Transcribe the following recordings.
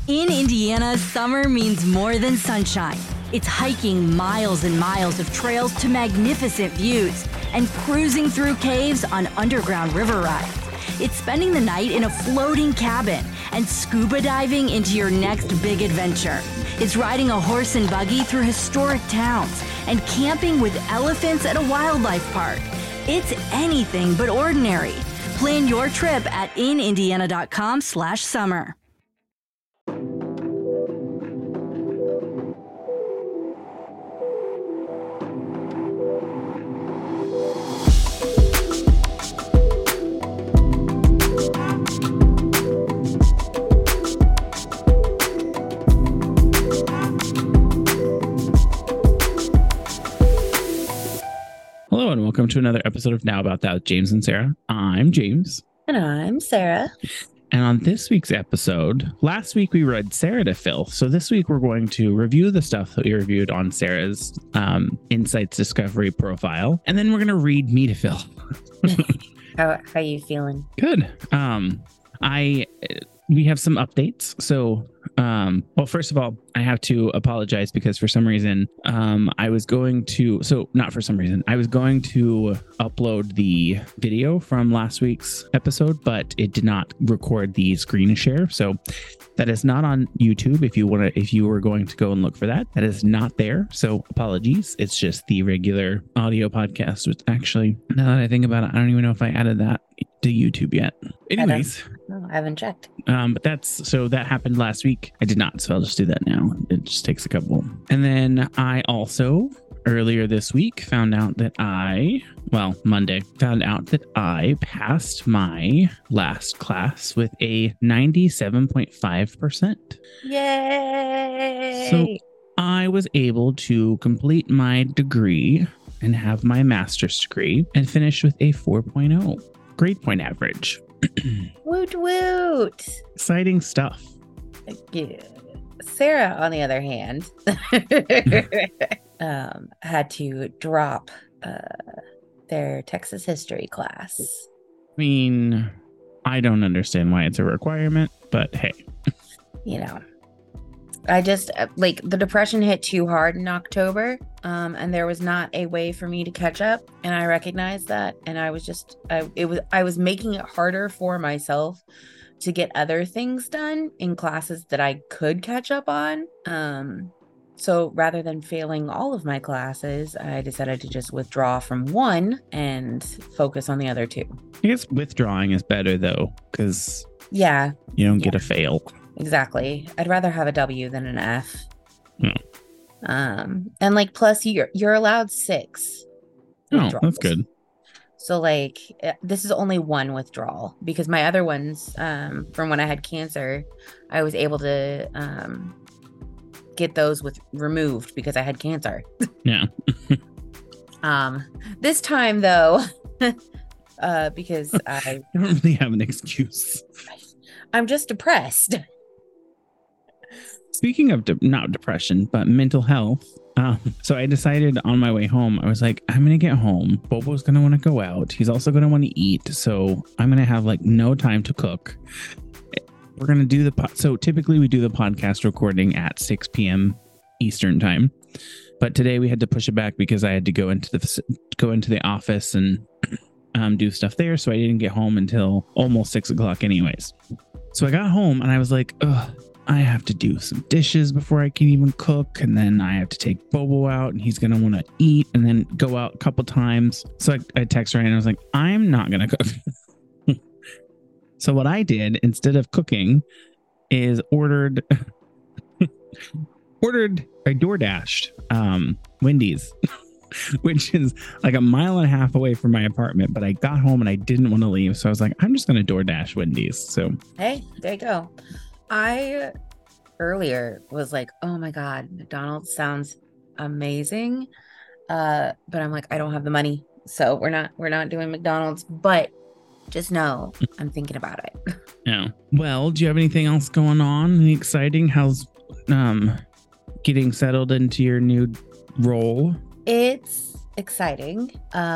In Indiana, summer means more than sunshine. It's hiking miles and miles of trails to magnificent views and cruising through caves on underground river rides. It's spending the night in a floating cabin and scuba diving into your next big adventure. It's riding a horse and buggy through historic towns and camping with elephants at a wildlife park. It's anything but ordinary. Plan your trip at inindiana.com/summer. Hello and welcome to another episode of Now About That with James and Sarah. I'm James. And I'm Sarah. And on this week's episode, last week we read Sarah to Phil. So this week we're going to review the stuff that we reviewed on Sarah's Insights Discovery profile. And then we're going to read me to Phil. How are you feeling? Good. We have some updates. So, well, first of all, I have to apologize because for some reason, I was going to upload the video from last week's episode, but it did not record the screen share. So that is not on YouTube. If you were going to go and look for that, that is not there. So apologies. It's just the regular audio podcast, which actually, now that I think about it, I don't even know if I added that to YouTube yet. Anyways. I haven't checked. But that happened last week. I did not, so I'll just do that now. It just takes a couple. And then I also earlier this week Monday found out that I passed my last class with a 97.5%. Yay! So I was able to complete my degree and have my master's degree and finish with a 4.0 grade point average. Woot woot! Exciting stuff. Yeah. Sarah, on the other hand, had to drop their Texas history class. I mean, I don't understand why it's a requirement, but hey. You know, I just the depression hit too hard in October, and there was not a way for me to catch up, and I recognized that, and I was making it harder for myself to get other things done in classes that I could catch up on. So rather than failing all of my classes, I decided to just withdraw from one and focus on the other two. I guess withdrawing is better though, because you don't get a fail. Exactly. I'd rather have a W than an F. Yeah. And plus you're allowed 6. Oh, that's good. So this is only one withdrawal because my other ones, from when I had cancer, I was able to get those removed because I had cancer. Yeah. This time though, because I don't really have an excuse. I'm just depressed. Speaking of not depression, but mental health. So I decided on my way home, I was like, I'm going to get home. Bobo's going to want to go out. He's also going to want to eat. So I'm going to have no time to cook. We're going to do so typically we do the podcast recording at 6 p.m. Eastern time. But today we had to push it back because I had to go into the office and do stuff there. So I didn't get home until almost 6 o'clock anyways. So I got home and I was like, ugh. I have to do some dishes before I can even cook. And then I have to take Bobo out and he's going to want to eat and then go out a couple times. So I text her and I was like, I'm not going to cook. So what I did instead of cooking is I DoorDashed Wendy's, which is like a mile and a half away from my apartment. But I got home and I didn't want to leave. So I was like, I'm just going to DoorDash Wendy's. So hey, there you go. I earlier was like, oh my God, McDonald's sounds amazing. But I'm like, I don't have the money. So we're not doing McDonald's, but just know I'm thinking about it. Yeah. Well, do you have anything else going on? Anything exciting? How's getting settled into your new role? It's exciting.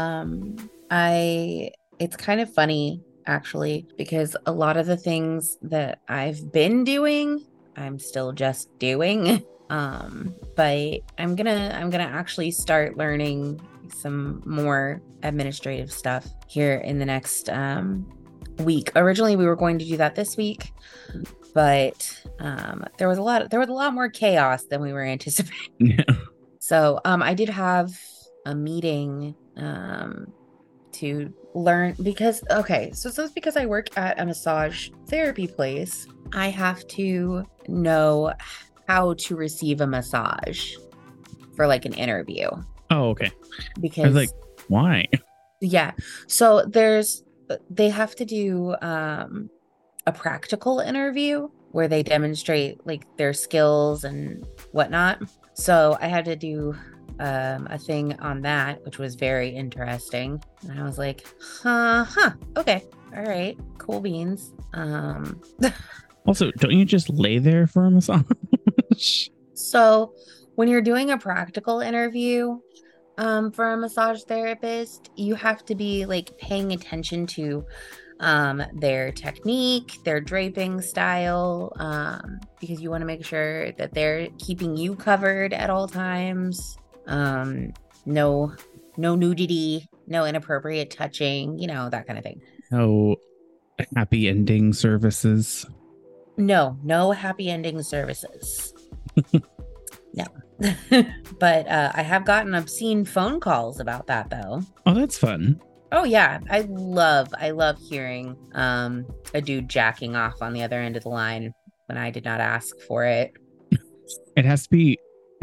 It's kind of funny actually, because a lot of the things that I've been doing I'm still just doing. But I'm gonna actually start learning some more administrative stuff here in the next week. Originally we were going to do that this week, but there was a lot more chaos than we were anticipating. Yeah. So I did have a meeting to learn because so it's because I work at a massage therapy place. I have to know how to receive a massage for like an interview. Oh, okay. Because I was like, why? yeah. So they have to do a practical interview where they demonstrate like their skills and whatnot. So I had to do a thing on that, which was very interesting. And I was like, okay, all right, cool beans. Also, don't you just lay there for a massage? So when you're doing a practical interview for a massage therapist, you have to be like paying attention to their technique, their draping style, because you want to make sure that they're keeping you covered at all times. No nudity, no inappropriate touching, that kind of thing. No happy ending services. No happy ending services. No. But I have gotten obscene phone calls about that though. Oh, that's fun. Oh yeah, I love hearing a dude jacking off on the other end of the line when I did not ask for it. It has to be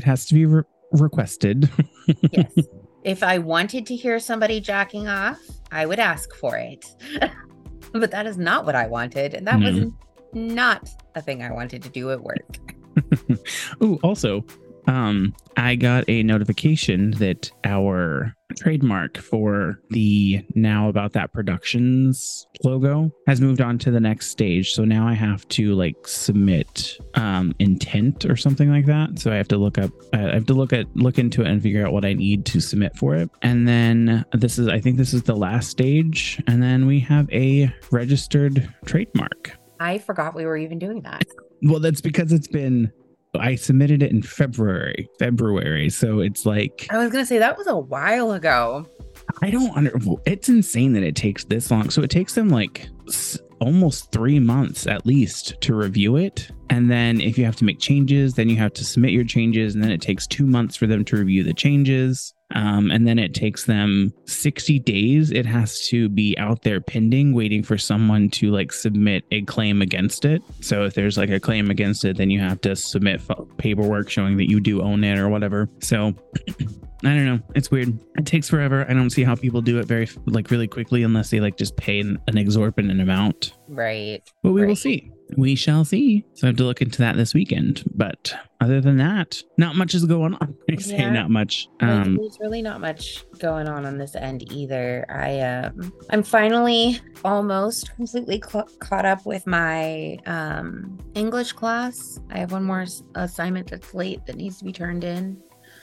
requested. Yes. If I wanted to hear somebody jacking off, I would ask for it. But that is not what I wanted, and that was not a thing I wanted to do at work. Oh, also, I got a notification that our trademark for the Now About That Productions logo has moved on to the next stage. So now I have to like submit intent or something like that. So I have to look into it and figure out what I need to submit for it. And then I think this is the last stage. And then we have a registered trademark. I forgot we were even doing that. Well, that's because I submitted it in February. So it's like, I was going to say that was a while ago. It's insane that it takes this long. So it takes them like almost 3 months at least to review it. And then if you have to make changes, then you have to submit your changes. And then it takes 2 months for them to review the changes. And then it takes them 60 days. It has to be out there pending, waiting for someone to like submit a claim against it. So if there's like a claim against it, then you have to submit paperwork showing that you do own it or whatever. So I don't know. It's weird. It takes forever. I don't see how people do it really quickly unless they like just pay an exorbitant amount. Right. But we will see. We shall see. So I have to look into that this weekend. But other than that, not much is going on. I say not much. There's really not much going on this end either. I'm finally almost completely caught up with my English class. I have one more assignment that's late that needs to be turned in.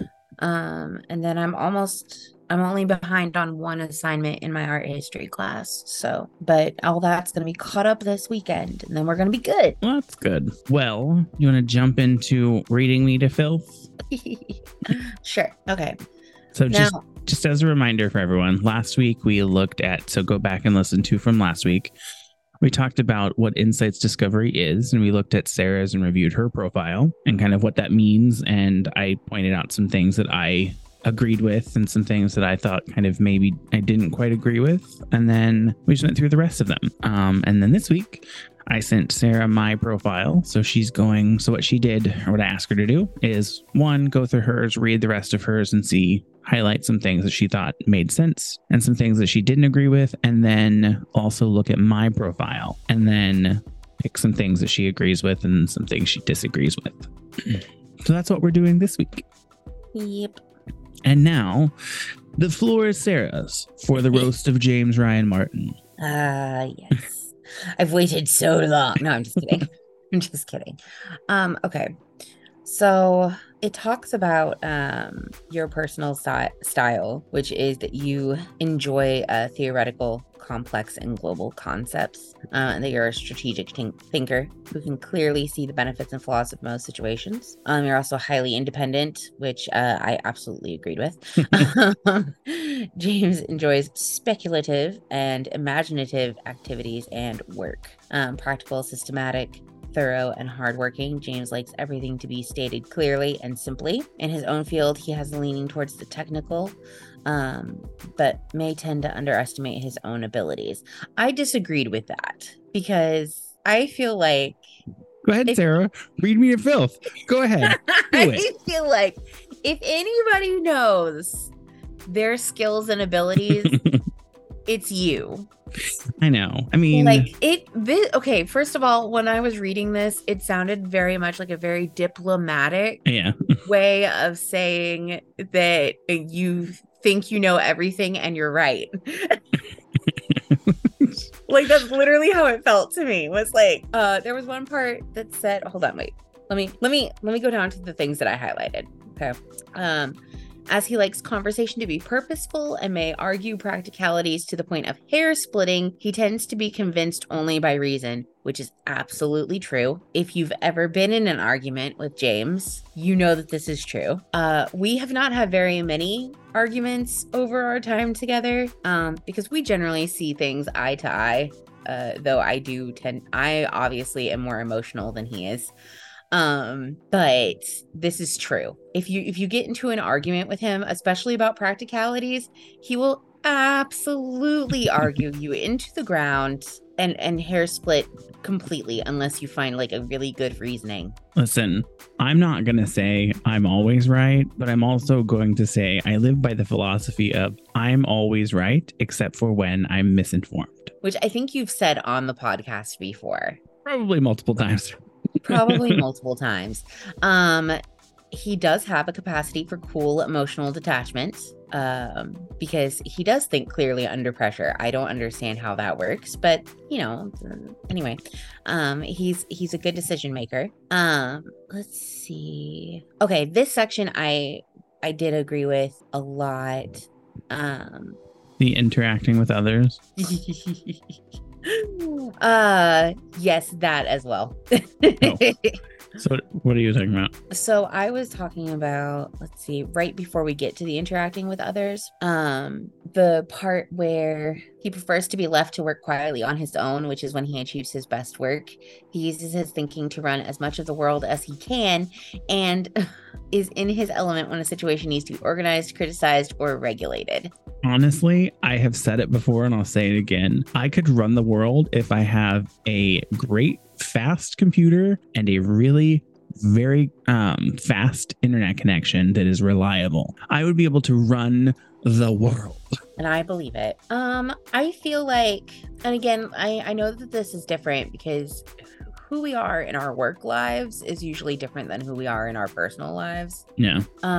And then I'm only behind on one assignment in my art history class. So, but all that's going to be caught up this weekend and then we're going to be good. Well, that's good. Well, you want to jump into reading me to filth? Sure. Okay. So just as a reminder for everyone, last week we looked at, so go back and listen to from last week. We talked about what Insights Discovery is, and we looked at Sarah's and reviewed her profile and kind of what that means. And I pointed out some things that I agreed with and some things that I thought kind of maybe I didn't quite agree with. And then we just went through the rest of them. And then this week I sent Sarah my profile. So what she did, or what I asked her to do is, one, go through hers, read the rest of hers and highlight some things that she thought made sense and some things that she didn't agree with. And then also look at my profile and then pick some things that she agrees with and some things she disagrees with. So that's what we're doing this week. Yep. And now the floor is Sarah's for the roast of James Ryan Martin. Yes. I've waited so long. No, I'm just kidding. I'm just kidding. Okay. So it talks about your personal style, which is that you enjoy theoretical complex and global concepts, and that you're a strategic thinker who can clearly see the benefits and flaws of most situations. You're also highly independent, which I absolutely agreed with. James enjoys speculative and imaginative activities and work. Practical, systematic, thorough, and hardworking. James likes everything to be stated clearly and simply. In his own field, he has a leaning towards the technical, but may tend to underestimate his own abilities. I disagreed with that because I feel like... Go ahead, Sarah. Read me your filth. Go ahead. I feel like if anybody knows their skills and abilities, it's you. I know. I mean, like okay, first of all, when I was reading this, it sounded very much like a very diplomatic way of saying that you think you know everything and you're right. Like, that's literally how it felt to me. Was like, there was one part that said, hold on, wait. Let me go down to the things that I highlighted. Okay. As he likes conversation to be purposeful and may argue practicalities to the point of hair splitting, he tends to be convinced only by reason, which is absolutely true. If you've ever been in an argument with James, you know that this is true. We have not had very many arguments over our time together, because we generally see things eye to eye, though I obviously am more emotional than he is. But this is true. If you get into an argument with him, especially about practicalities, he will absolutely argue you into the ground and hair split completely unless you find like a really good reasoning. Listen, I'm not going to say I'm always right, but I'm also going to say I live by the philosophy of I'm always right, except for when I'm misinformed. Which I think you've said on the podcast before. Probably multiple times. Probably multiple times. He does have a capacity for cool emotional detachment, because he does think clearly under pressure. I don't understand how that works, but anyway, he's a good decision maker. Let's see. Okay, this section I did agree with a lot. The interacting with others. Yes, that as well. Oh. So what are you talking about? So I was talking about, let's see, right before we get to the interacting with others, the part where he prefers to be left to work quietly on his own, which is when he achieves his best work. He uses his thinking to run as much of the world as he can and is in his element when a situation needs to be organized, criticized, or regulated. Honestly, I have said it before and I'll say it again. I could run the world if I have a great fast computer and a really very fast internet connection that is reliable. I would be able to run the world. And I believe it. I feel like, and again, I know that this is different because who we are in our work lives is usually different than who we are in our personal lives. Yeah.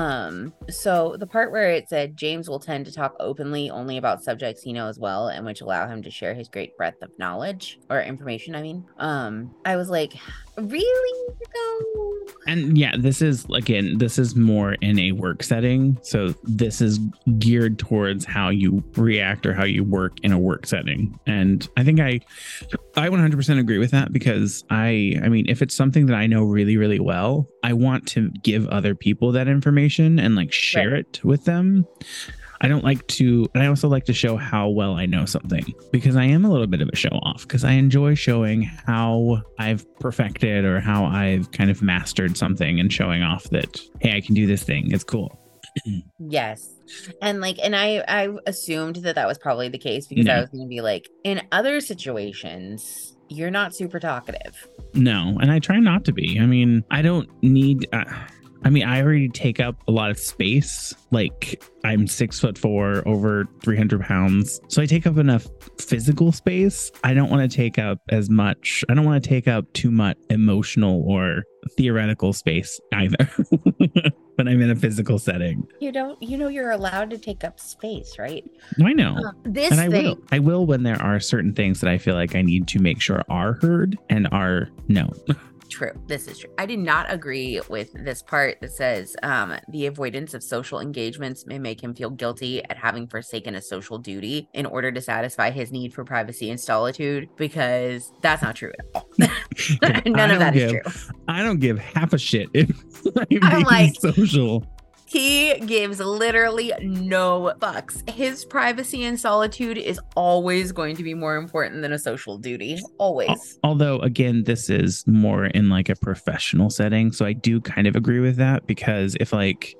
So the part where it said James will tend to talk openly only about subjects he knows well and which allow him to share his great breadth of knowledge or information, I mean. I was like, really? No. And yeah, this is more in a work setting. So this is geared towards how you react or how you work in a work setting. And I think I 100% agree with that because I mean, if it's something that I know really, really well, I want to give other people that information and like share it with them. I don't like to, and I also like to show how well I know something because I am a little bit of a show off because I enjoy showing how I've perfected or how I've kind of mastered something and showing off that, hey, I can do this thing. It's cool. Yes. And I assumed that was probably the case because I was going to be like, in other situations, you're not super talkative. No. And I try not to be. I mean, I don't need, I already take up a lot of space. Like I'm 6'4", over 300 pounds. So I take up enough physical space. I don't want to take up as much. I don't want to take up too much emotional or theoretical space either. When I'm in a physical setting. You're allowed to take up space, right? I know. I will when there are certain things that I feel like I need to make sure are heard and are known. True. This is true. I did not agree with this part that says the avoidance of social engagements may make him feel guilty at having forsaken a social duty in order to satisfy his need for privacy and solitude, because that's not true at all. None of that is true. I don't give half a shit if I'm being like, social. He gives literally no fucks. His privacy and solitude is always going to be more important than a social duty. Always. Although, again, this is more in like a professional setting. So I do kind of agree with that, because if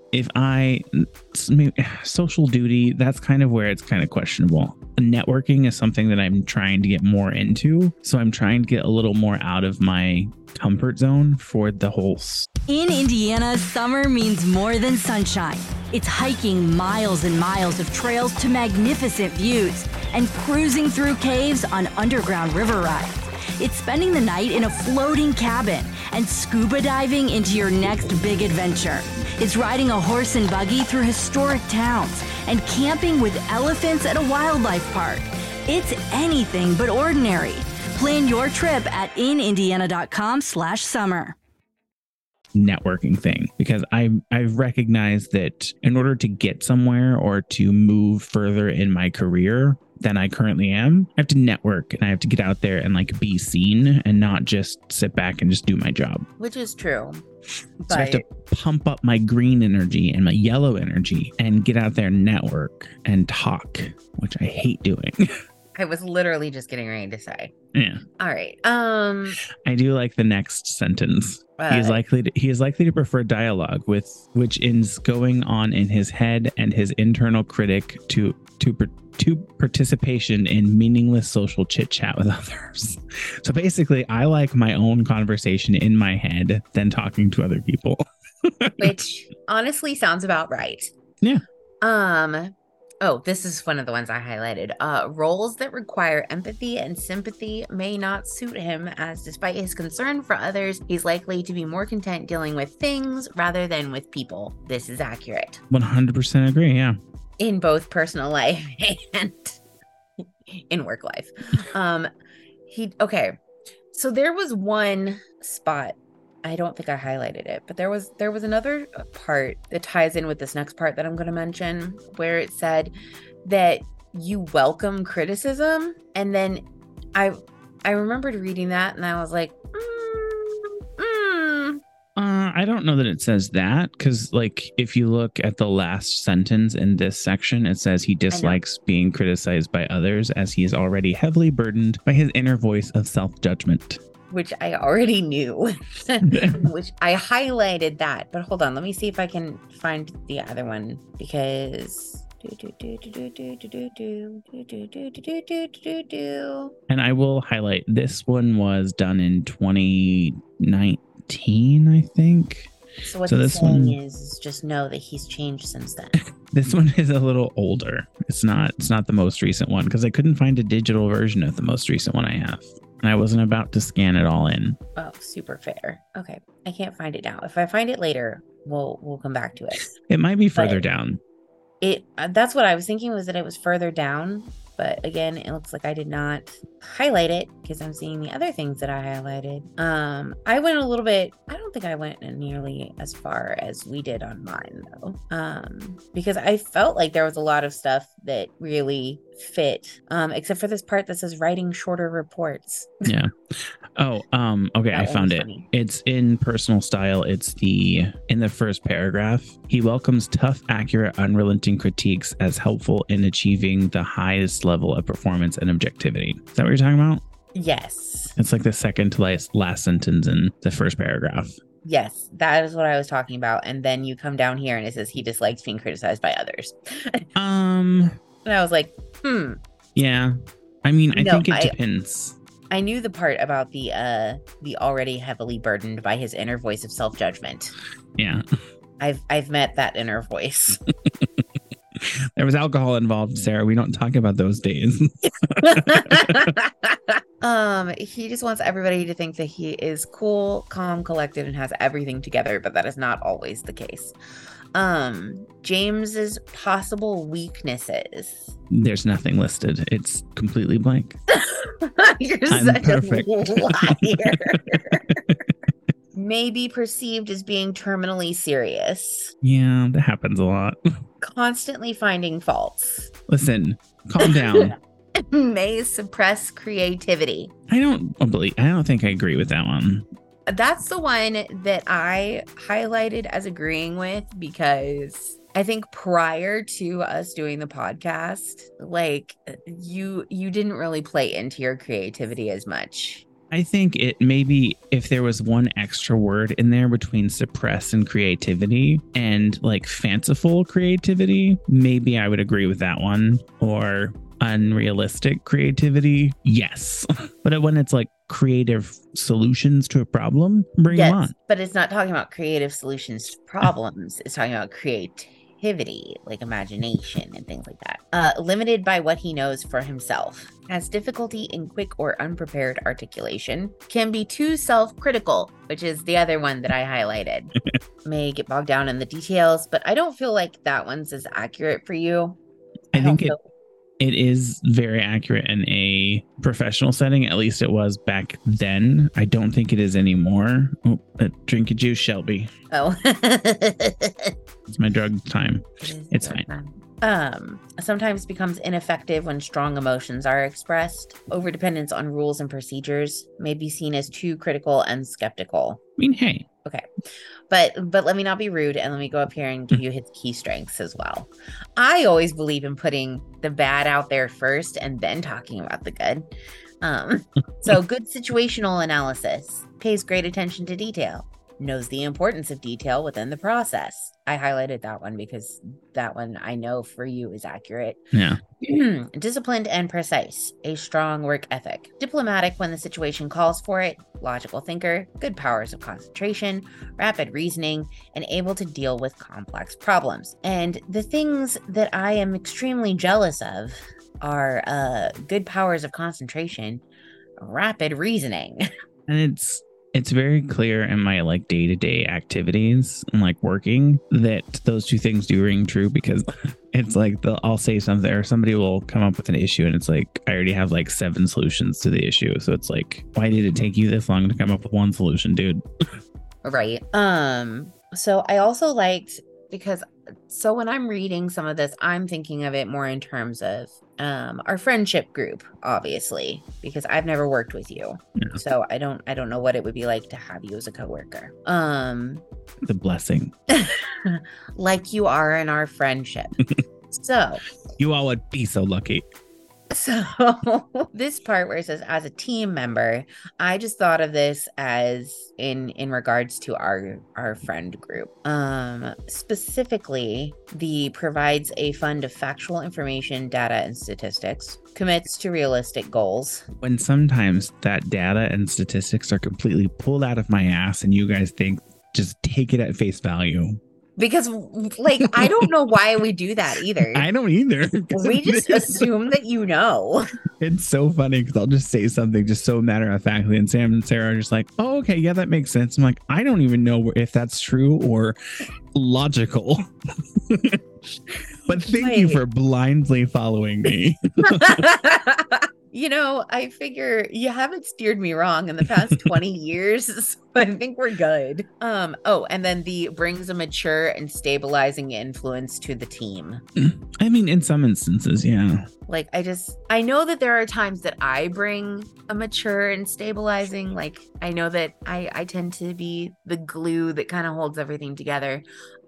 social duty, that's kind of where it's kind of questionable. Networking is something that I'm trying to get more into. So I'm trying to get a little more out of my comfort zone for the whole. In Indiana, summer means more than sunshine. It's hiking miles and miles of trails to magnificent views and cruising through caves on underground river rides. It's spending the night in a floating cabin and scuba diving into your next big adventure. It's riding a horse and buggy through historic towns and camping with elephants at a wildlife park. It's anything but ordinary. Plan your trip at inindiana.com/summer. Networking thing, because I've recognized that in order to get somewhere or to move further in my career than I currently am, I have to network and I have to get out there and like be seen and not just sit back and just do my job. Which is true. So I have to pump up my green energy and my yellow energy and get out there and network and talk, which I hate doing. I was literally just getting ready to say. Yeah. All right. I do like the next sentence. He is likely to prefer dialogue with which is going on in his head and his internal critic to participation in meaningless social chit chat with others. So basically, I like my own conversation in my head than talking to other people. Which honestly sounds about right. Yeah. Oh, this is one of the ones I highlighted. Roles that require empathy and sympathy may not suit him, as despite his concern for others, he's likely to be more content dealing with things rather than with people. This is accurate. 100% agree, yeah. In both personal life and in work life. Okay. So there was one spot, I don't think I highlighted it, but there was another part that ties in with this next part that I'm going to mention, where it said that you welcome criticism. And then I remembered reading that and I was like, I don't know that it says that, because like if you look at the last sentence in this section, it says he dislikes being criticized by others as he is already heavily burdened by his inner voice of self-judgment. Which I already knew, which I highlighted that. But hold on, let me see if I can find the other one, because and I will highlight this one was done in 2019, I think. So what he's saying is just know that he's changed since then. This one is a little older. It's not the most recent one, because I couldn't find a digital version of the most recent one I have. And I wasn't about to scan it all in. Oh, super fair. Okay. I can't find it now. If I find it later, we'll come back to it. It might be further down. That's what I was thinking, was that it was further down. But again, it looks like I did not highlight it because I'm seeing the other things that I highlighted. I went a little bit, I don't think I went nearly as far as we did on mine though. Because I felt like there was a lot of stuff that really fit, except for this part that says writing shorter reports. Yeah. Oh, okay. I found it. Funny. It's in personal style. It's in the first paragraph. He welcomes tough, accurate, unrelenting critiques as helpful in achieving the highest level of performance and objectivity. Is that what you're talking about? Yes. It's like the second to last sentence in the first paragraph. Yes, that is what I was talking about. And then you come down here and it says he dislikes being criticized by others. And I was like, Yeah. I mean, I think it depends. I knew the part about the already heavily burdened by his inner voice of self-judgment. Yeah. I've met that inner voice. There was alcohol involved, Sarah. We don't talk about those days. He just wants everybody to think that he is cool, calm, collected, and has everything together, but that is not always the case. James's possible weaknesses. There's nothing listed. It's completely blank. You're such a liar. may be perceived as being terminally serious. Yeah, that happens a lot. Constantly finding faults. Listen, calm down. May suppress creativity. I don't think I agree with that one. That's the one that I highlighted as agreeing with, because I think prior to us doing the podcast, like you didn't really play into your creativity as much. I think it maybe if there was one extra word in there between suppress and creativity and like fanciful creativity, maybe I would agree with that one. Or unrealistic creativity, yes. But when it's like creative solutions to a problem, bring them on. But it's not talking about creative solutions to problems. It's talking about creativity, like imagination and things like that. Limited by what he knows for himself. Has difficulty in quick or unprepared articulation. Can be too self-critical, which is the other one that I highlighted. May get bogged down in the details, but I don't feel like that one's as accurate for you. I think it is very accurate in a professional setting. At least it was back then. I don't think it is anymore. Oh, drink your juice, Shelby. Oh. It's my drug time. It's fine. Sometimes becomes ineffective when strong emotions are expressed. Overdependence on rules and procedures may be seen as too critical and skeptical. I mean, hey. Okay. But let me not be rude, and let me go up here and give you his key strengths as well. I always believe in putting the bad out there first and then talking about the good. So good situational analysis, pays great attention to detail, knows the importance of detail within the process. I highlighted that one because that one I know for you is accurate. Yeah. Disciplined and precise, a strong work ethic, diplomatic when the situation calls for it, logical thinker, good powers of concentration, rapid reasoning, and able to deal with complex problems. And the things that I am extremely jealous of are good powers of concentration, rapid reasoning. And it's very clear in my like day-to-day activities and like working that those two things do ring true, because it's like I'll say something or somebody will come up with an issue and it's like I already have like 7 solutions to the issue. So it's like, why did it take you this long to come up with one solution, dude? Right. So I also liked, because so when I'm reading some of this, I'm thinking of it more in terms of our friendship group, obviously, because I've never worked with you. Yeah. So I don't know what it would be like to have you as a coworker. The blessing. Like you are in our friendship. So you all would be so lucky. So this part where it says as a team member, I just thought of this as in regards to our friend group. Specifically, the provides a fund of factual information, data, and statistics, commits to realistic goals. When sometimes that data and statistics are completely pulled out of my ass and you guys think just take it at face value. Because, like, I don't know why we do that either. I don't either. We just assume that you know. It's so funny because I'll just say something just so matter of factly, and Sam and Sarah are just like, "Oh, okay, yeah, that makes sense." I'm like, I don't even know if that's true or logical. But thank you for blindly following me. You know, I figure you haven't steered me wrong in the past 20 years, so I think we're good. And then the brings a mature and stabilizing influence to the team. I mean, in some instances, yeah. Like, I know that there are times that I bring a mature and stabilizing. Like, I know that I tend to be the glue that kind of holds everything together.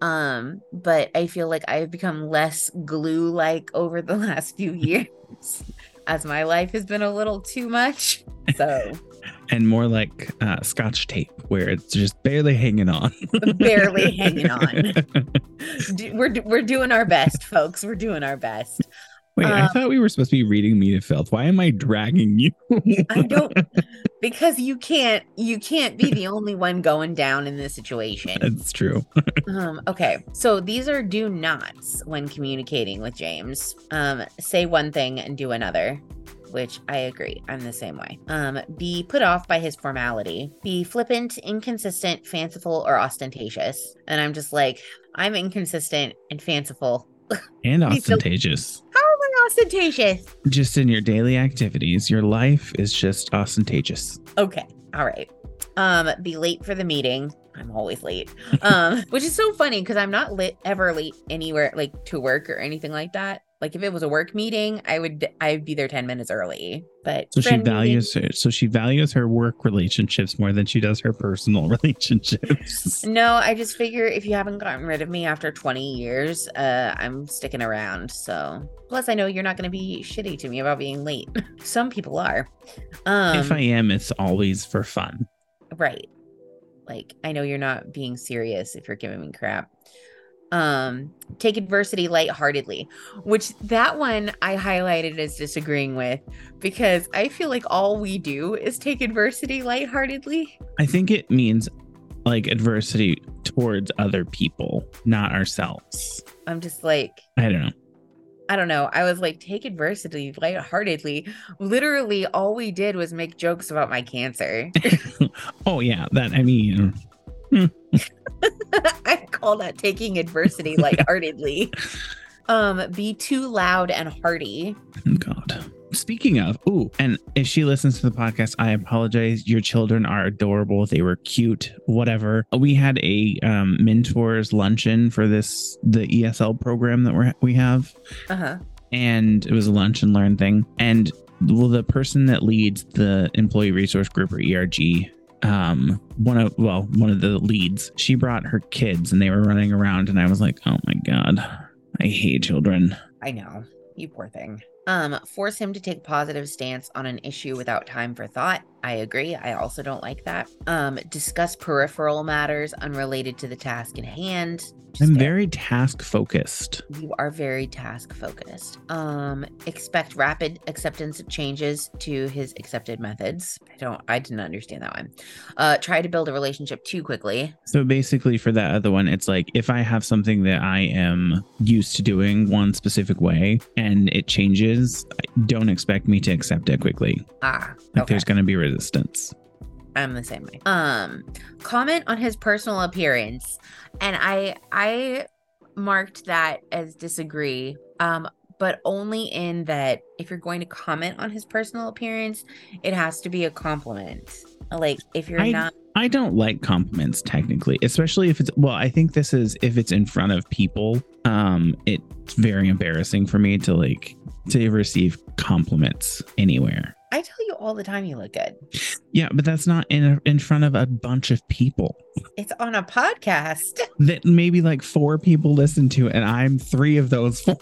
But I feel like I've become less glue-like over the last few years, as my life has been a little too much. So, and more like Scotch tape, where it's just barely hanging on. Barely hanging on. We're doing our best, folks. We're doing our best. Wait, I thought we were supposed to be reading Meet Filth. Why am I dragging you? I don't, because you can't be the only one going down in this situation. That's true. Okay, so these are do nots when communicating with James. Say one thing and do another, which I agree. I'm the same way. Be put off by his formality. Be flippant, inconsistent, fanciful, or ostentatious. And I'm just like, I'm inconsistent and fanciful. And ostentatious. How am I ostentatious? Just in your daily activities, your life is just ostentatious. Okay. All right. Be late for the meeting. I'm always late. Which is so funny because I'm not ever late anywhere, like to work or anything like that. Like if it was a work meeting, I'd be there 10 minutes early. But so she values her work relationships more than she does her personal relationships. No, I just figure if you haven't gotten rid of me after 20 years, I'm sticking around. So plus I know you're not going to be shitty to me about being late. Some people are. If I am, it's always for fun. Right. Like I know you're not being serious if you're giving me crap. Take adversity lightheartedly, which that one I highlighted as disagreeing with because I feel like all we do is take adversity lightheartedly. I think it means like adversity towards other people, not ourselves. I'm just like, I don't know. I was like, take adversity lightheartedly. Literally, all we did was make jokes about my cancer. Oh, yeah. That, I mean, I call that taking adversity lightheartedly. Be too loud and hearty. God. Speaking of, and if she listens to the podcast, I apologize. Your children are adorable. They were cute, whatever. We had a mentors luncheon for the ESL program that we have. And it was a lunch and learn thing. And the person that leads the employee resource group, or ERG, one of the leads, she brought her kids and they were running around and I was like, oh my God, I hate children. I know, you poor thing. Force him to take a positive stance on an issue without time for thought. I agree. I also don't like that. Discuss peripheral matters unrelated to the task in hand. I'm very task focused. You are very task focused. Expect rapid acceptance of changes to his accepted methods. I didn't understand that one. Try to build a relationship too quickly. So basically for that other one, it's like if I have something that I am used to doing one specific way and it changes, don't expect me to accept it quickly. There's going to be resistance. I'm the same way. Comment on his personal appearance. And I marked that as disagree. But only in that if you're going to comment on his personal appearance, it has to be a compliment. Like if you're not. I don't like compliments technically, especially if I think this is if it's in front of people. It's very embarrassing for me to receive compliments anywhere. I tell you all the time you look good. Yeah, but that's not in front of a bunch of people. It's on a podcast that maybe like 4 people listen to, and I'm 3 of those 4.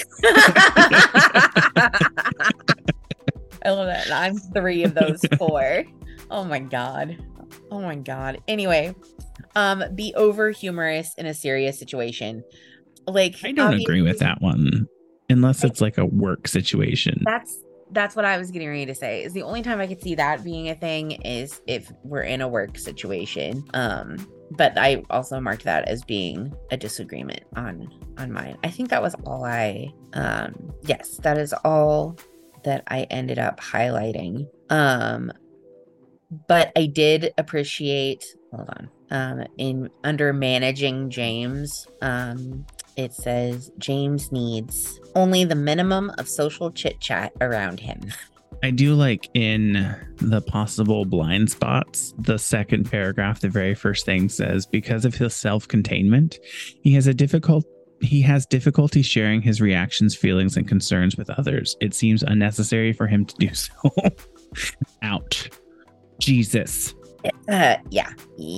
I love that. I'm 3 of those 4. Oh my God. Anyway, be over humorous in a serious situation. Like I don't agree with that one, unless it's like a work situation. That's what I was getting ready to say. Is the only time I could see that being a thing is if we're in a work situation. But I also marked that as being a disagreement on mine. I think that was all yes, that is all that I ended up highlighting. But I did appreciate, hold on, under managing James, it says James needs only the minimum of social chit chat around him. I do like in the possible blind spots, the second paragraph, the very first thing says, because of his self-containment, he has difficulty sharing his reactions, feelings, and concerns with others. It seems unnecessary for him to do so. Ouch. Jesus. Yeah.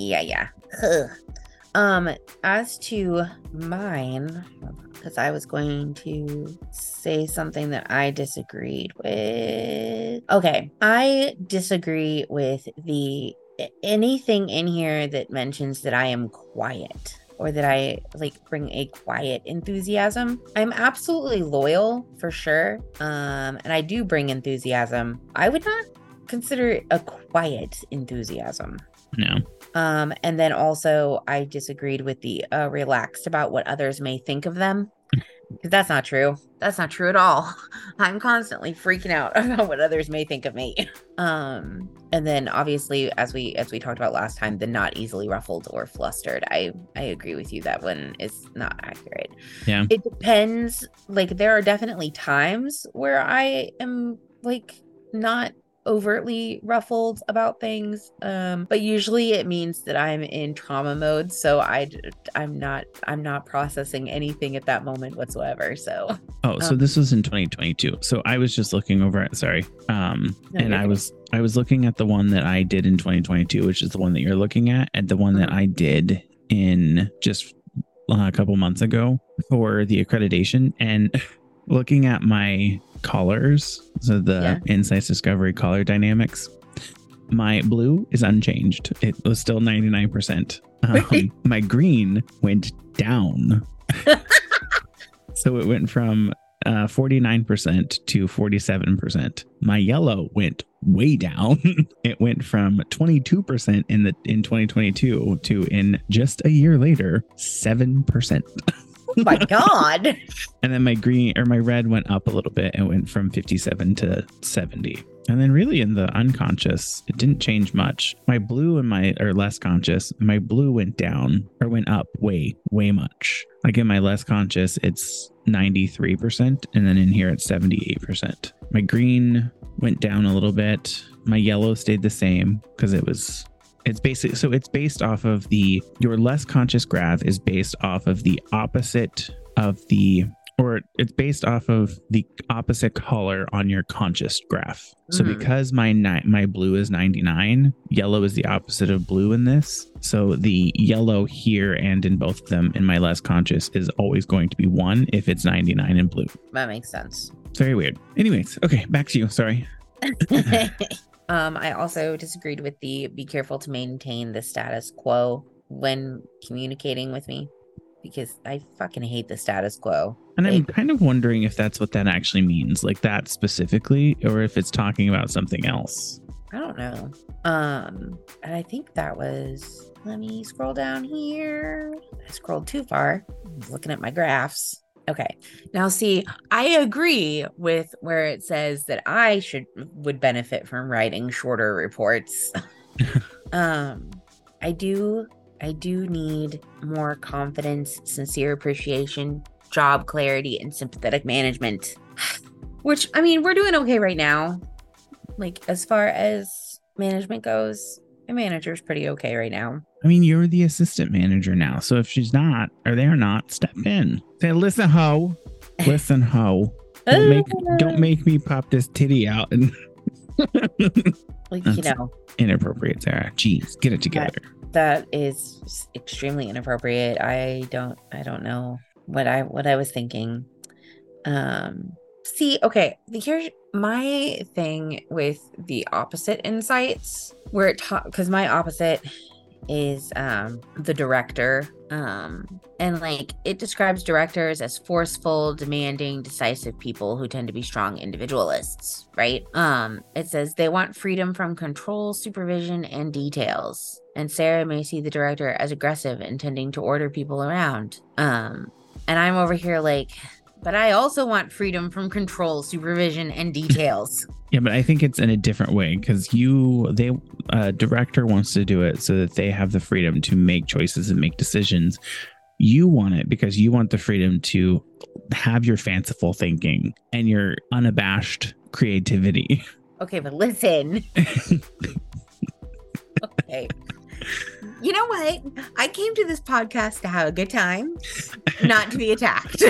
As to mine, because I was going to say something that I disagreed with. Okay, I disagree with anything in here that mentions that I am quiet or that I bring a quiet enthusiasm. I'm absolutely loyal for sure. And I do bring enthusiasm. I would not consider it a quiet enthusiasm. No. And then also I disagreed with the relaxed about what others may think of them. Because that's not true. That's not true at all. I'm constantly freaking out about what others may think of me. And then obviously, as we talked about last time, the not easily ruffled or flustered. I agree with you. That one is not accurate. Yeah. It depends. There are definitely times where I am not overtly ruffled about things, but usually it means that I'm in trauma mode, so I'm not processing anything at that moment whatsoever. So so this was in 2022. So I was just looking over it. Sorry. And I was looking at the one that I did in 2022, which is the one that you're looking at, and the one that I did in just a couple months ago for the accreditation. And looking at my collars, so the Insights Discovery collar dynamics, my blue is unchanged. It was still 99%. My green went down. So it went from 49% to 47%. My yellow went way down. It went from 22% in 2022 to, in just a year later, 7%. Oh my God. And then my red went up a little bit. It went from 57 to 70. And then really in the unconscious, it didn't change much. My blue or less conscious, my blue went down or went up way, way much. Like in my less conscious, it's 93%. And then in here, it's 78%. My green went down a little bit. My yellow stayed the same because it's based off of your less conscious graph is based off of the opposite of it's based off of the opposite color on your conscious graph. So because my blue is 99, yellow is the opposite of blue in this. So the yellow here and in both of them in my less conscious is always going to be 1 if it's 99 in blue. That makes sense. It's very weird. Anyways, okay, back to you. Sorry. I also disagreed with the be careful to maintain the status quo when communicating with me, because I fucking hate the status quo. And I'm kind of wondering if that's what that actually means, like that specifically, or if it's talking about something else. I don't know. And I think that was, let me scroll down here. I scrolled too far. I was looking at my graphs. Okay. Now see, I agree with where it says that I would benefit from writing shorter reports. I do need more confidence, sincere appreciation, job clarity, and sympathetic management. Which, I mean, we're doing okay right now. Like, as far as management goes, my manager's pretty okay right now. I mean, you're the assistant manager now. So if she's not, or they're not, step in. Say, listen, ho. Listen, ho. Don't make me pop this titty out and like, inappropriate, Sarah. Jeez, get it together. That is extremely inappropriate. I don't know what I was thinking. See, okay, here's my thing with the opposite insights, where because my opposite is the director, and like it describes directors as forceful, demanding, decisive people who tend to be strong individualists, right? It says they want freedom from control, supervision, and details. And Sarah may see the director as aggressive, intending to order people around. And I'm over here like, but I also want freedom from control, supervision, and details. Yeah, but I think it's in a different way, because director wants to do it so that they have the freedom to make choices and make decisions. You want it because you want the freedom to have your fanciful thinking and your unabashed creativity. Okay, but listen. Okay. You know what? I came to this podcast to have a good time, not to be attacked.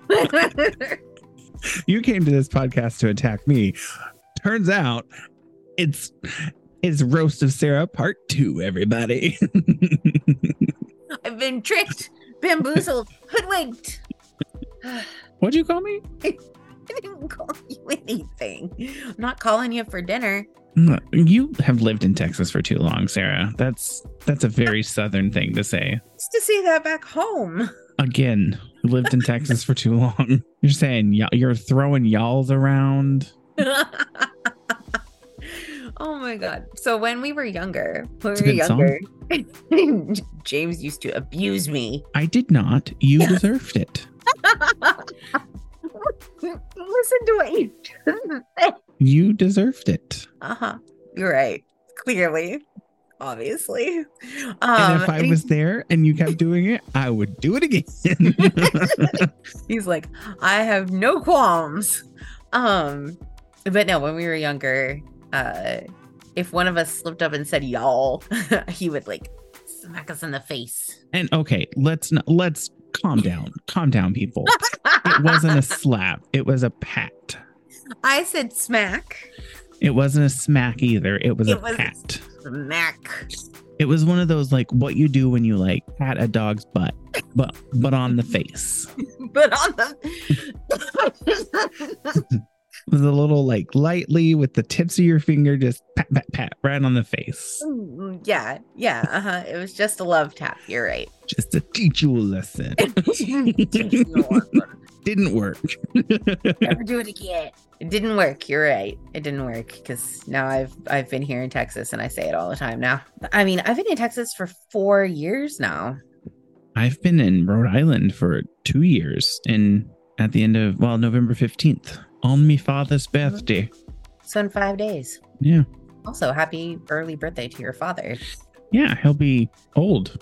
You came to this podcast to attack me. Turns out it's Roast of Sarah Part 2, everybody. I've been tricked, bamboozled, hoodwinked. What'd you call me? I didn't call you anything. I'm not calling you for dinner. You have lived in Texas for too long, Sarah. That's a very Southern thing to say. Just to say that back home. Again, you lived in Texas for too long. You're saying you're throwing y'alls around. Oh my God. So when we were younger, James used to abuse me. I did not. You deserved it. Listen to what you said. You deserved it. You're right. Clearly. Obviously. And if I was there and you kept doing it, I would do it again. He's like, I have no qualms. But no, when we were younger, if one of us slipped up and said y'all, he would like smack us in the face. And okay, let's calm down, people. It wasn't a slap. It was a pat. I said smack. It wasn't a smack either. It was a pat. Smack. It was one of those like what you do when you like pat a dog's butt, but on the face. But on the With a little like lightly with the tips of your finger, just pat, pat, pat right on the face. Yeah. It was just a love tap. You're right. Just to teach you a lesson. Didn't work. Never do it again. It didn't work. You're right. It didn't work because now I've been here in Texas and I say it all the time now. I mean, I've been in Texas for 4 years now. I've been in Rhode Island for 2 years at the end of November 15th on my father's birthday. So in 5 days. Yeah. Also, happy early birthday to your father. Yeah, he'll be old.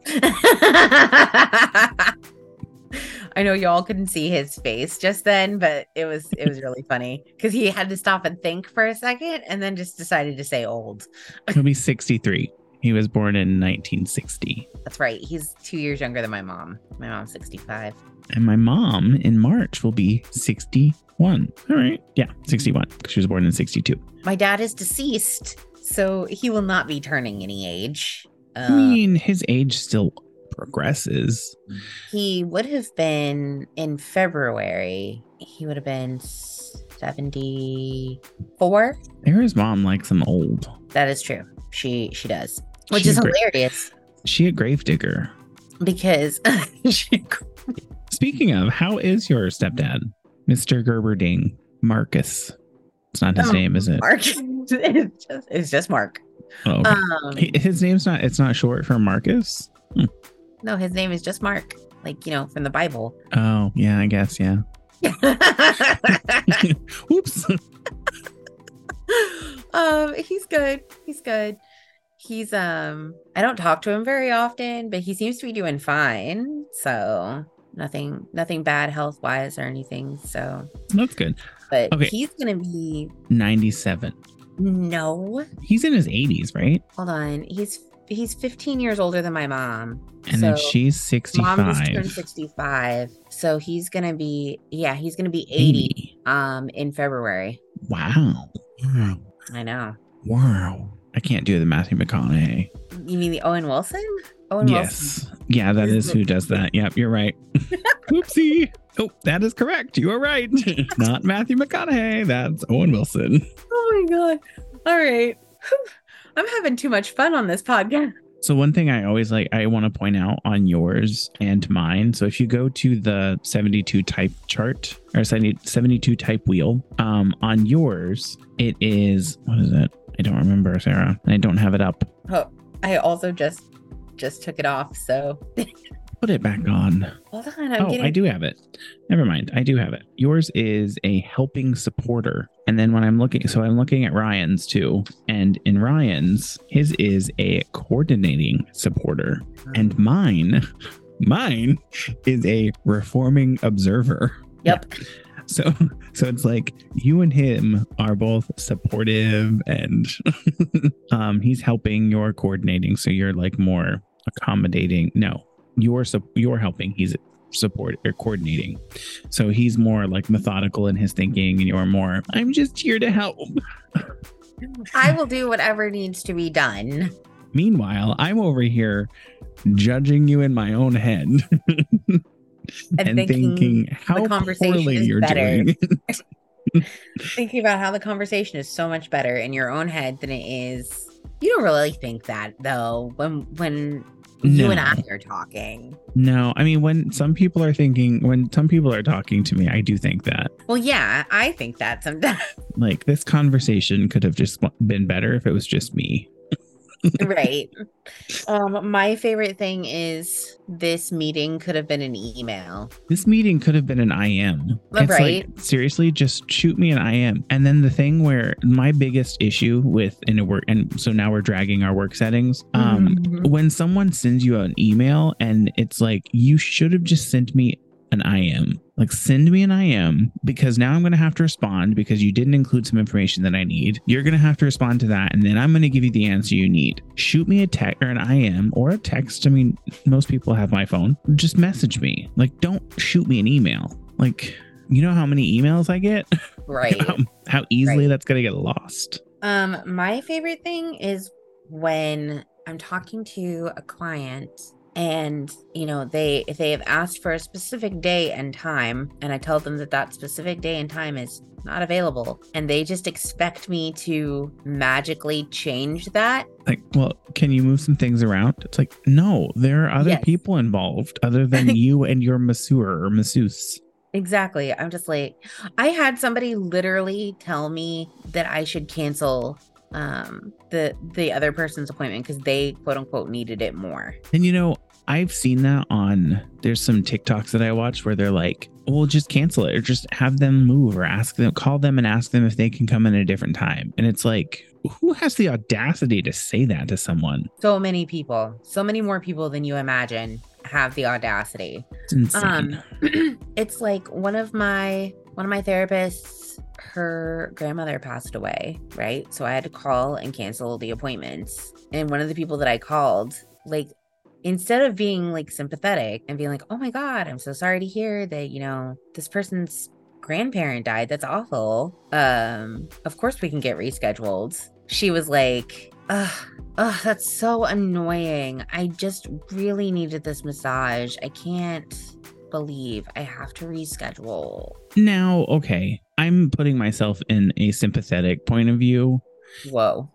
I know y'all couldn't see his face just then, but it was really funny because he had to stop and think for a second and then just decided to say old. He'll be 63. He was born in 1960. That's right. He's 2 years younger than my mom. My mom's 65. And my mom in March will be 61. All right. Yeah, 61 because she was born in 62. My dad is deceased, so he will not be turning any age. I mean, his age still progresses. He would have been in February. He would have been 74. Sarah's mom likes him old. That is true. She does, which is hilarious. She a gravedigger. Because speaking of, how is your stepdad, Mr. Gerberding? Marcus. It's not his name, is it? Mark. It's just Mark. Oh, okay. His name's not. It's not short for Marcus. No, his name is just Mark. Like, from the Bible. Oh, yeah, I guess, yeah. Oops. He's good. He's I don't talk to him very often, but he seems to be doing fine. So nothing bad health wise or anything. So that's good. But okay. He's gonna be 97. No. He's in his 80s, right? Hold on. He's 15 years older than my mom. And then she's 65. Mom just turned 65. So he's gonna be 80 in February. Wow. I know. Wow. I can't do the Matthew McConaughey. You mean the Owen Wilson? Yes. Wilson. Yeah, that is who does that. Yep, you're right. Oopsie. Oh, that is correct. You are right. Not Matthew McConaughey. That's Owen Wilson. Oh my God. All right. I'm having too much fun on this podcast. So one thing I always I want to point out on yours and mine. So if you go to the 72 type chart or 72 type wheel, on yours, it is, what is it? I don't remember, Sarah. And I don't have it up. Oh, I also just took it off. So put it back on. Hold on. I do have it. Never mind. I do have it. Yours is a helping supporter. And then when I'm looking at Ryan's too. And in Ryan's, his is a coordinating supporter. And mine is a reforming observer. Yep. So it's like you and him are both supportive and he's helping, you're coordinating. So you're like more accommodating. No, you're helping. He's support or coordinating. So he's more like methodical in his thinking and you're more, I'm just here to help. I will do whatever needs to be done. Meanwhile, I'm over here judging you in my own head. And thinking how poorly you're doing. Thinking about how the conversation is so much better in your own head than it is. You don't really think that though when you and I are talking. No, I mean when some people are talking to me, I do think that. Well, yeah, I think that sometimes. Like this conversation could have just been better if it was just me. Right. My favorite thing is this meeting could have been an email. This meeting could have been an IM. It's right. Like, seriously, just shoot me an IM. And then the thing where my biggest issue with in a work, and so now we're dragging our work settings. When someone sends you an email and it's like, you should have just sent me an IM. Like, send me an IM, because now I'm going to have to respond because you didn't include some information that I need. You're going to have to respond to that, and then I'm going to give you the answer you need. Shoot me a text or an IM or a text. I mean, most people have my phone. Just message me. Like, don't shoot me an email. Like, you know how many emails I get? Right. How easily that's going to get lost. My favorite thing is when I'm talking to a client and, you know, if they have asked for a specific day and time, and I tell them that specific day and time is not available, and they just expect me to magically change that. Like, well, can you move some things around? It's like, no, there are other people involved other than you and your masseur or masseuse. Exactly. I'm just like, I had somebody literally tell me that I should cancel the other person's appointment because they quote unquote needed it more. And you know, I've seen that there's some TikToks that I watch where they're like, well, just cancel it or just have them move or call them and ask them if they can come in a different time. And it's like, who has the audacity to say that to someone? So many people, so many more people than you imagine have the audacity. It's insane. It's like one of my therapists, her grandmother passed away, right? So I had to call and cancel the appointments. And one of the people that I called, like, instead of being like sympathetic and being like, oh my God, I'm so sorry to hear that, you know, this person's grandparent died. That's awful. Of course we can get rescheduled. She was like, that's so annoying. I just really needed this massage. I can't believe I have to reschedule. Now, okay, I'm putting myself in a sympathetic point of view. Whoa.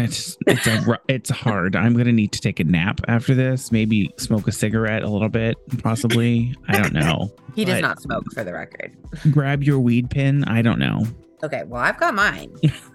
It's hard. I'm going to need to take a nap after this. Maybe smoke a cigarette a little bit, possibly. I don't know. He does not smoke, for the record. Grab your weed pen. I don't know. Okay, well, I've got mine.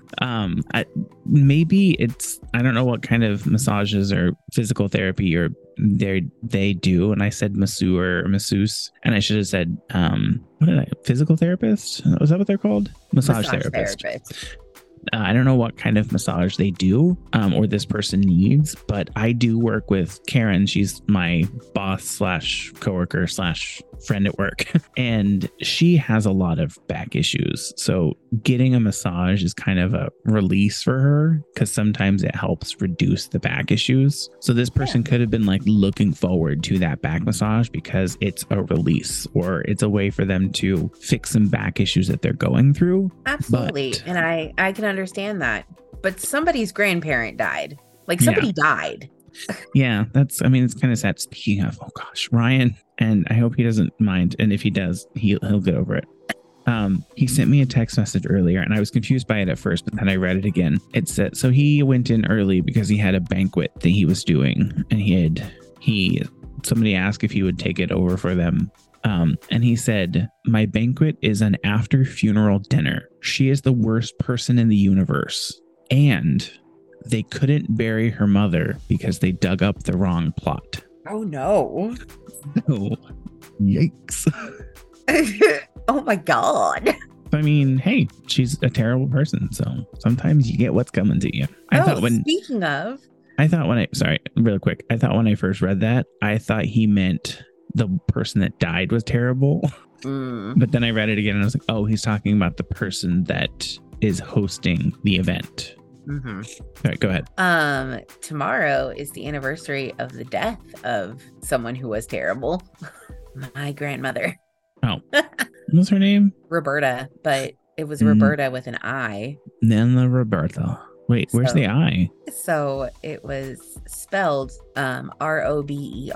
Maybe I don't know what kind of massages or physical therapy or they do. And I said masseur or masseuse, and I should have said physical therapist. Was that what they're called? Massage therapist. I don't know what kind of massage they do or this person needs, but I do work with Karen. She's my boss / coworker / friend at work, and she has a lot of back issues. So getting a massage is kind of a release for her because sometimes it helps reduce the back issues. So this person could have been like looking forward to that back massage because it's a release or it's a way for them to fix some back issues that they're going through. Absolutely. And I can understand that. But somebody's grandparent died. Like somebody died. Yeah, it's kind of sad. Speaking of, oh gosh, Ryan, and I hope he doesn't mind. And if he does, he'll get over it. He sent me a text message earlier and I was confused by it at first, but then I read it again. It said, so he went in early because he had a banquet that he was doing, and somebody asked if he would take it over for them. And he said, my banquet is an after funeral dinner. She is the worst person in the universe. And they couldn't bury her mother because they dug up the wrong plot. Oh no. Oh, yikes. Oh my God. I mean, hey, she's a terrible person. So sometimes you get what's coming to you. Speaking of. Real quick. I thought when I first read that, I thought he meant the person that died was terrible. But then I read it again and I was like, oh, he's talking about the person that is hosting the event. Mm-hmm. All right, go ahead. Tomorrow is the anniversary of the death of someone who was terrible. My grandmother. Oh, what's her name? Roberta, but it was Roberta with an I. Nella Roberta. Wait, where's the I? So it was spelled Robertia.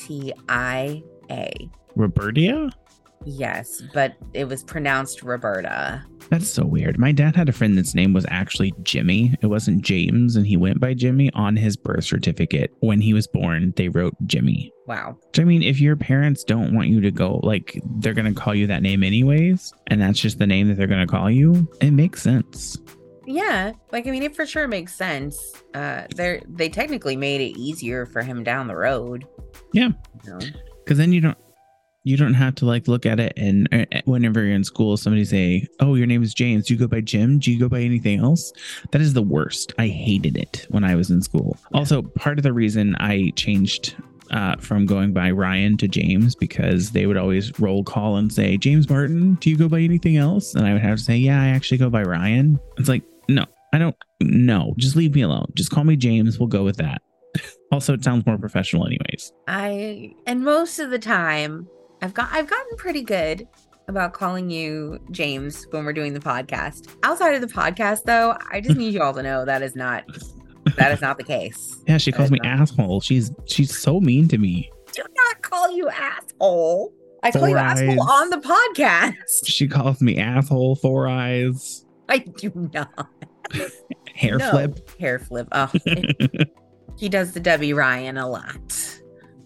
Robertia? Yes, but it was pronounced Roberta. That's so weird. My dad had a friend that's name was actually Jimmy. It wasn't James, and he went by Jimmy on his birth certificate. When he was born, they wrote Jimmy. Wow. So, I mean, if your parents don't want you to go, like, they're going to call you that name anyways, and that's just the name that they're going to call you, it makes sense. Yeah, like, I mean, it for sure makes sense. They technically made it easier for him down the road. Yeah. Because then you don't have to like look at it and whenever you're in school, somebody say, oh, your name is James. Do you go by Jim? Do you go by anything else? That is the worst. I hated it when I was in school. Yeah. Also, part of the reason I changed from going by Ryan to James, because they would always roll call and say, James Martin, do you go by anything else? And I would have to say, yeah, I actually go by Ryan. It's like, no, I don't. No, just leave me alone. Just call me James. We'll go with that. Also, it sounds more professional anyways. And most of the time I've gotten pretty good about calling you James when we're doing the podcast. Outside of the podcast though, I just need you all to know that is not the case. Yeah, she calls me asshole. She's so mean to me. Do not call you asshole. I call you asshole on the podcast. She calls me asshole, 4 eyes. I do not. Hair flip. Hair flip. Oh, he does the Debbie Ryan a lot.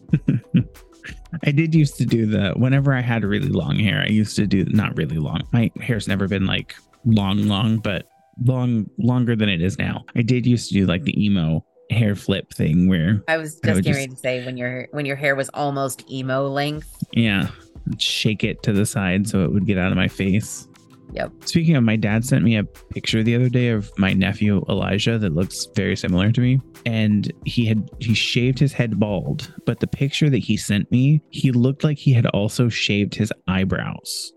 I did used to do whenever I had really long hair, I used to do, not really long. My hair's never been like long, but longer than it is now. I did used to do like the emo hair flip thing where I was just getting ready to say when your hair was almost emo length. Yeah. Shake it to the side so it would get out of my face. Yep. Speaking of, my dad sent me a picture the other day of my nephew Elijah that looks very similar to me. And he shaved his head bald, but the picture that he sent me, he looked like he had also shaved his eyebrows.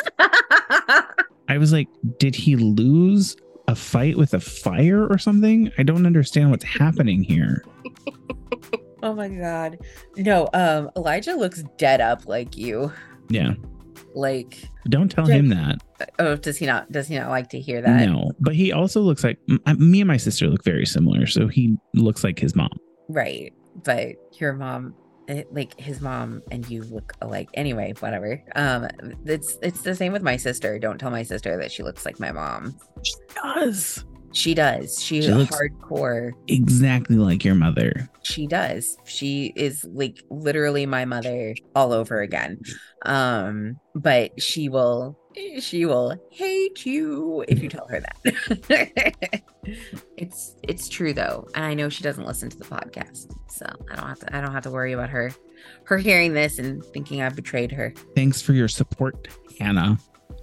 I was like, did he lose a fight with a fire or something? I don't understand what's happening here. Oh my God. No, Elijah looks dead up like you. Yeah. Like, don't tell him that. Oh, does he not like to hear that? No, but he also looks like me and my sister look very similar. So he looks like his mom. Right. But your mom, like his mom and you look alike. Anyway, whatever. It's the same with my sister. Don't tell my sister that she looks like my mom. She does. She does. She looks hardcore. Exactly like your mother. She does. She is like literally my mother all over again. But she will hate you if you tell her that. It's true though. And I know she doesn't listen to the podcast. So I don't have to worry about her hearing this and thinking I betrayed her. Thanks for your support, Hannah.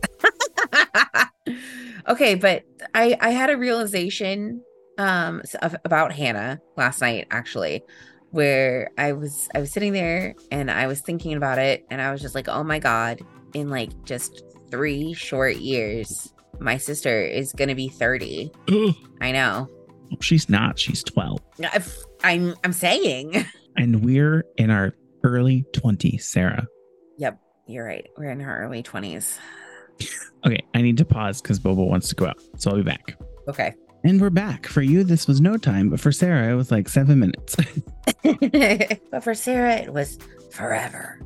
Okay, but I had a realization about Hannah last night, actually, where I was sitting there and I was thinking about it, and I was just like, oh my God, in like just 3 short years, my sister is gonna be 30. I know. She's not. She's 12. I'm saying. And we're in our early 20s, Sarah. Yep, you're right. We're in our early 20s. Okay, I need to pause because Bobo wants to go out. So I'll be back. Okay. And we're back. For you, this was no time, but for Sarah, it was like 7 minutes. But for Sarah, it was forever.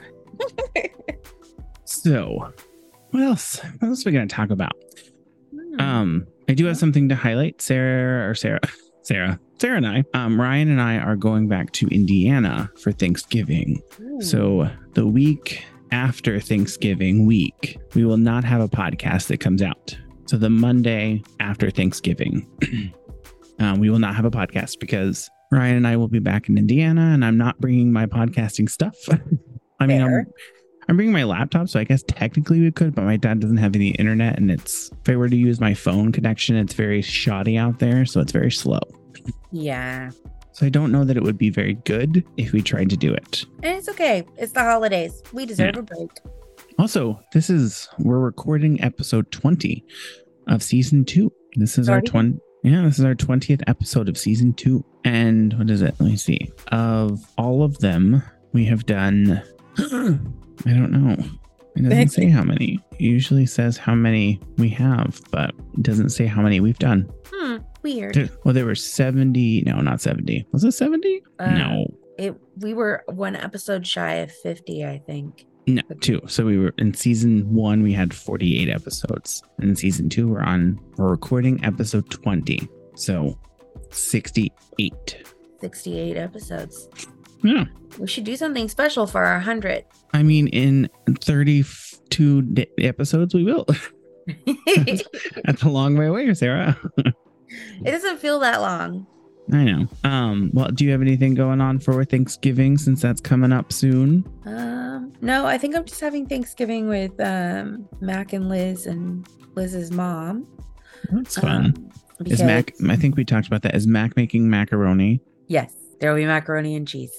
So, what else? What else are we going to talk about? I do have something to highlight. Sarah and I, Ryan and I are going back to Indiana for Thanksgiving. Ooh. So the week after Thanksgiving week, we will not have a podcast that comes out. So the Monday after Thanksgiving, we will not have a podcast because Ryan and I will be back in Indiana, and I'm not bringing my podcasting stuff. I mean, I'm bringing my laptop, so I guess technically we could, but my dad doesn't have any internet, and if I were to use my phone connection, it's very shoddy out there, so it's very slow. Yeah. So I don't know that it would be very good if we tried to do it. And it's okay. It's the holidays. We deserve a break. Also, we're recording episode 20 of season 2. This is our 20th episode of season 2. And what is it? Let me see. Of all of them, we have done, I don't know. It doesn't say how many. It usually says how many we have, but it doesn't say how many we've done. Weird. There were 70. No, not 70. Was it 70? No. We were 1 episode shy of 50, I think. No, 2. So we were in season 1, we had 48 episodes. And in season 2, we're recording episode 20. So 68. 68 episots. Yeah. We should do something special for our 100. I mean, in 32 episodes, we will. That's a long way away, Sarah. It doesn't feel that long. I know. Well, do you have anything going on for Thanksgiving since that's coming up soon? No, I think I'm just having Thanksgiving with Mac and Liz and Liz's mom. That's fun. Is Mac? I think we talked about that. Is Mac making macaroni? Yes. There will be macaroni and cheese.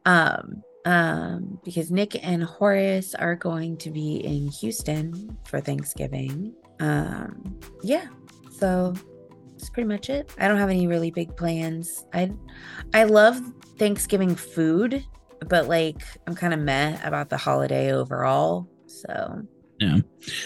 Because Nick and Horace are going to be in Houston for Thanksgiving. Yeah. So that's pretty much it. I don't have any really big plans. I love Thanksgiving food, but like I'm kind of meh about the holiday overall. So yeah.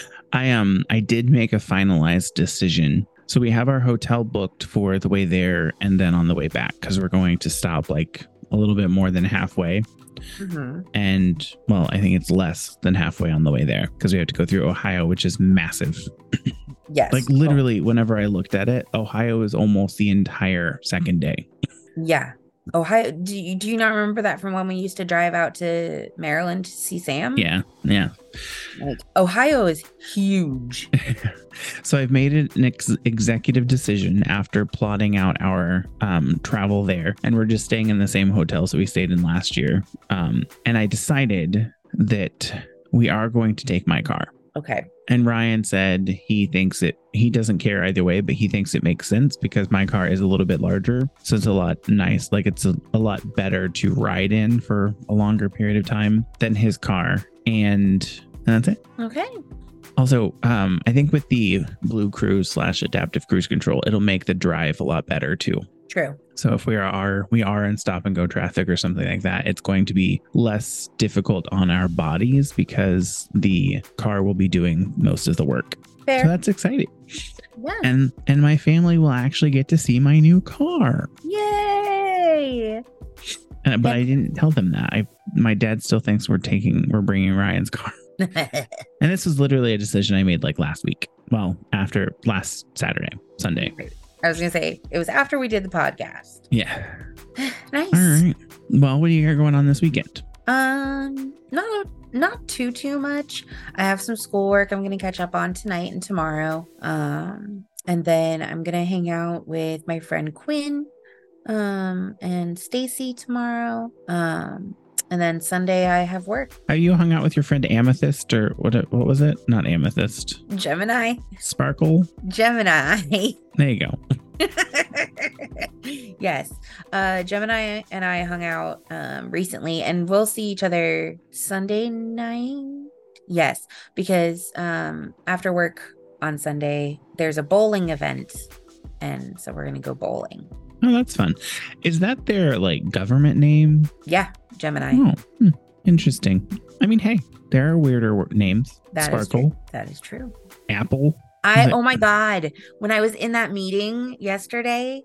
I did make a finalized decision. So we have our hotel booked for the way there and then on the way back, because we're going to stop like a little bit more than halfway. Mm-hmm. And well, I think it's less than halfway on the way there because we have to go through Ohio, which is massive. Yes. Like literally, whenever I looked at it, Ohio is almost the entire second day. Yeah. Ohio. Do you not remember that from when we used to drive out to Maryland to see Sam? Yeah. Like Ohio is huge. So I've made an executive decision after plotting out our travel there, and we're just staying in the same hotels that we stayed in last year. And I decided that we are going to take my car. Okay. And Ryan said he doesn't care either way, but he thinks it makes sense because my car is a little bit larger. So it's a lot nice. Like it's a lot better to ride in for a longer period of time than his car. And that's it. Okay. Also, I think with the Blue Cruise / adaptive cruise control, it'll make the drive a lot better too. True. So if we are in stop and go traffic or something like that, it's going to be less difficult on our bodies because the car will be doing most of the work. Fair. So that's exciting. Yeah. And my family will actually get to see my new car. Yay. But I didn't tell them that. My dad still thinks we're bringing Ryan's car. And this was literally a decision I made like last week. Well, after last Sunday. I was going to say, it was after we did the podcast. Yeah. Nice. All right. Well, what do you got going on this weekend? Not too much. I have some schoolwork I'm going to catch up on tonight and tomorrow. And then I'm going to hang out with my friend Quinn, and Stacy tomorrow. And then Sunday I have work. Have you hung out with your friend Amethyst or what was it? Not Amethyst. Gemini. Sparkle. Gemini. There you go. Yes. Gemini and I hung out recently, and we'll see each other Sunday night. Yes, because after work on Sunday there's a bowling event, and so we're gonna go bowling. Oh, that's fun. Is that their like government name? Yeah, Gemini. Oh, interesting. I mean, hey, there are weirder names. Sparkle. That is true. Apple. Oh my God. When I was in that meeting yesterday,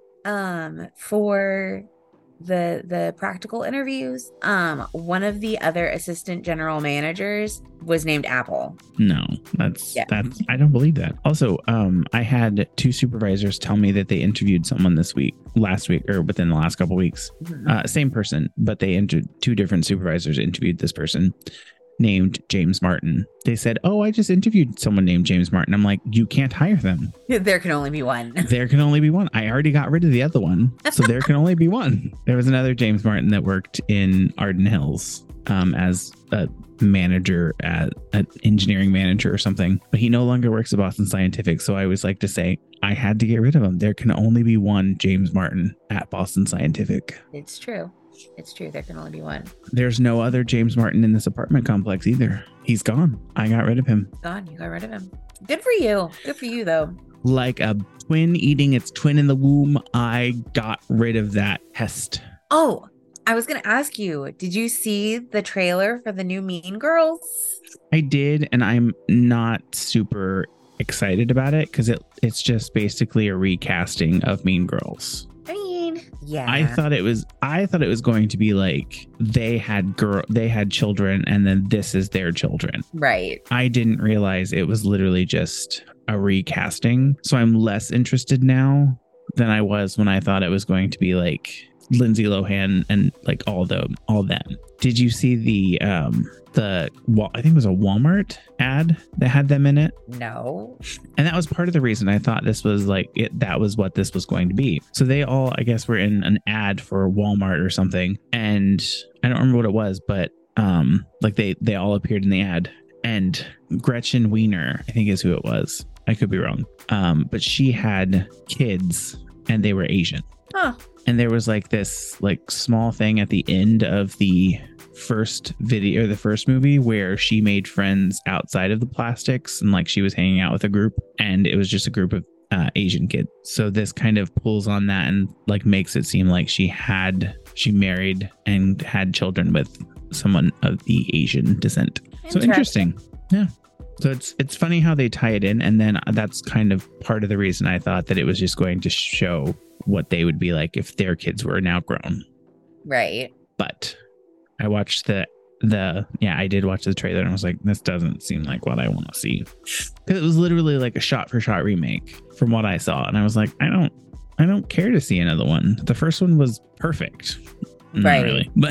for the practical interviews, one of the other assistant general managers was named Apple. No, that's I don't believe that. Also, I had 2 supervisors tell me that they interviewed someone last week or within the last couple of weeks. Mm-hmm. Same person, but they 2 different supervisors interviewed this person named James Martin. They said, "Oh, I just interviewed someone named James Martin." I'm like, "You can't hire them. There can only be one." There can only be one. I already got rid of the other one, so there can only be one. There was another James Martin that worked in Arden Hills as a manager, an engineering manager or something, but he no longer works at Boston Scientific. So I always like to say I had to get rid of him. There can only be one James Martin at Boston Scientific. It's true. It's true. There can only be one. There's no other James Martin in this apartment complex either. He's gone. I got rid of him. Gone. You got rid of him. Good for you. Good for you, though. Like a twin eating its twin in the womb, I got rid of that pest. Oh, I was going to ask you, did you see the trailer for the new Mean Girls? I did, and I'm not super excited about it because it's just basically a recasting of Mean Girls. I mean, yeah. I thought it was going to be like they had children and then this is their children. Right. I didn't realize it was literally just a recasting. So I'm less interested now than I was when I thought it was going to be like Lindsay Lohan and like all them. Did you see the I think it was a Walmart ad that had them in it? No. And that was part of the reason I thought this was like it. That was what this was going to be. So they all, I guess, were in an ad for Walmart or something. And I don't remember what it was, but like they all appeared in the ad. And Gretchen Wiener, I think is who it was. I could be wrong. But she had kids and they were Asian. Huh. And there was like this like small thing at the end of the first video, or the first movie, where she made friends outside of the plastics, and like she was hanging out with a group, and it was just a group of Asian kids. So this kind of pulls on that and like makes it seem like she married and had children with someone of the Asian descent. So interesting. Yeah. So it's funny how they tie it in, and then that's kind of part of the reason I thought that it was just going to show what they would be like if their kids were now grown. Right. But I watched I did watch the trailer and I was like, this doesn't seem like what I want to see. Because it was literally like a shot for shot remake from what I saw. And I was like, I don't care to see another one. The first one was perfect. Not really. But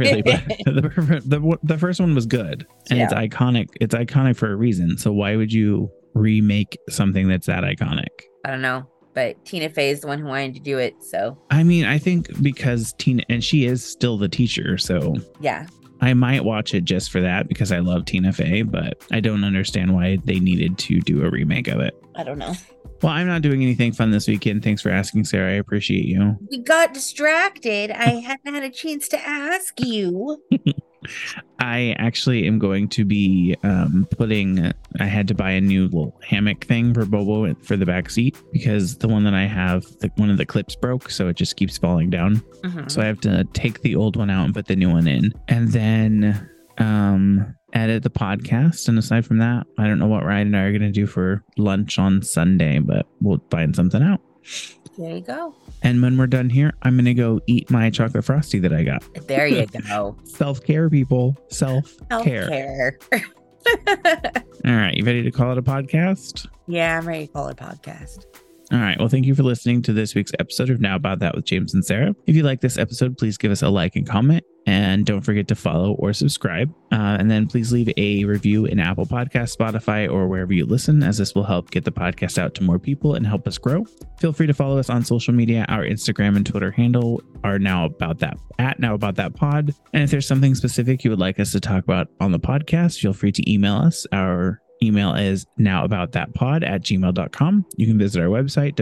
the first one was good. And it's iconic. It's iconic for a reason. So why would you remake something that's that iconic? I don't know. But Tina Fey is the one who wanted to do it. So I mean, I think because Tina, and she is still the teacher. So yeah. I might watch it just for that because I love Tina Fey, but I don't understand why they needed to do a remake of it. I don't know. Well, I'm not doing anything fun this weekend. Thanks for asking, Sarah. I appreciate you. We got distracted. I hadn't had a chance to ask you. I actually am going to be I had to buy a new little hammock thing for Bobo for the back seat because the one that I have, one of the clips broke, so it just keeps falling down. So I have to take the old one out and put the new one in, and then edit the podcast. And aside from that, I don't know what Ryan and I are going to do for lunch on Sunday, but we'll find something out. There you go. And when we're done here, I'm going to go eat my chocolate frosty that I got. There you go. Self-care, people. Self-care. Self-care. All right. You ready to call it a podcast? Yeah, I'm ready to call it a podcast. All right. Well, thank you for listening to this week's episode of Now About That with James and Sarah. If you like this episode, please give us a like and comment. And don't forget to follow or subscribe. And then please leave a review in Apple Podcasts, Spotify, or wherever you listen, as this will help get the podcast out to more people and help us grow. Feel free to follow us on social media. Our Instagram and Twitter handle are Now About That Pod. And if there's something specific you would like us to talk about on the podcast, feel free to email us. Our email is nowaboutthatpod@gmail.com. You can visit our website,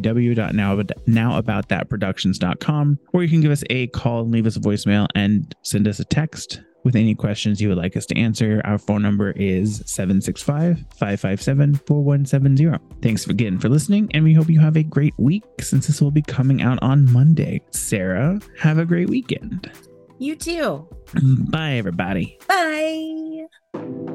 www.nowaboutthatproductions.com, or you can give us a call and leave us a voicemail and send us a text with any questions you would like us to answer. Our phone number is 765-557-4170. Thanks again for listening, and we hope you have a great week since this will be coming out on Monday. Sarah, have a great weekend. You too. Bye, everybody. Bye.